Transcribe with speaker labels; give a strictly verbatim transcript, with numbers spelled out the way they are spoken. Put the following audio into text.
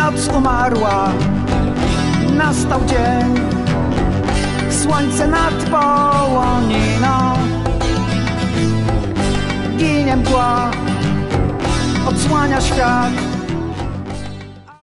Speaker 1: Noc umarła, nastał dzień, słońce nad Połoniną. Ginie mgła, odsłania świat.